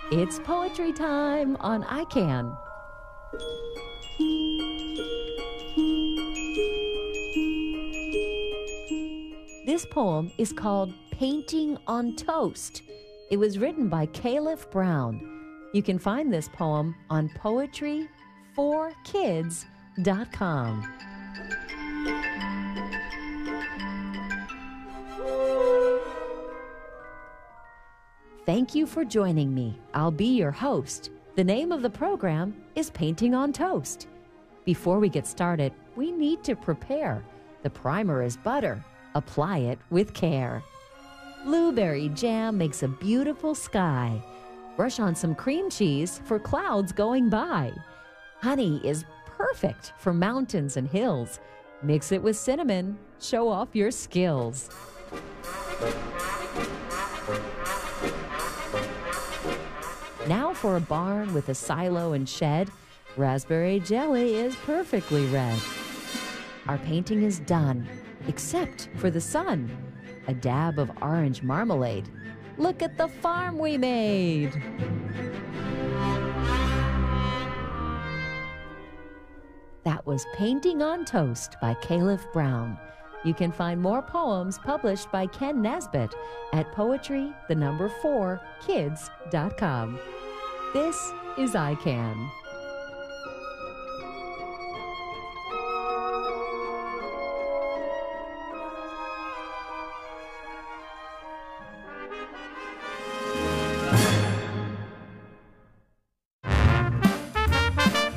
It's poetry time on iCan. This poem is called Painting on Toast. It was written by Caliph Brown. You can find this poem on poetry4kids.com. Thank you for joining me. I'll be your host. The name of the program is Painting on Toast. Before we get started, we need to prepare. The primer is butter. Apply it with care. Blueberry jam makes a beautiful sky. Brush on some cream cheese for clouds going by. Honey is perfect for mountains and hills. Mix it with cinnamon. Show off your skills. Now for a barn with a silo and shed. Raspberry jelly is perfectly red. Our painting is done, except for the sun. A dab of orange marmalade. Look at the farm we made! That was Painting on Toast by Caliph Brown. You can find more poems published by Ken Nesbitt at poetry4kids.com. This is iCan.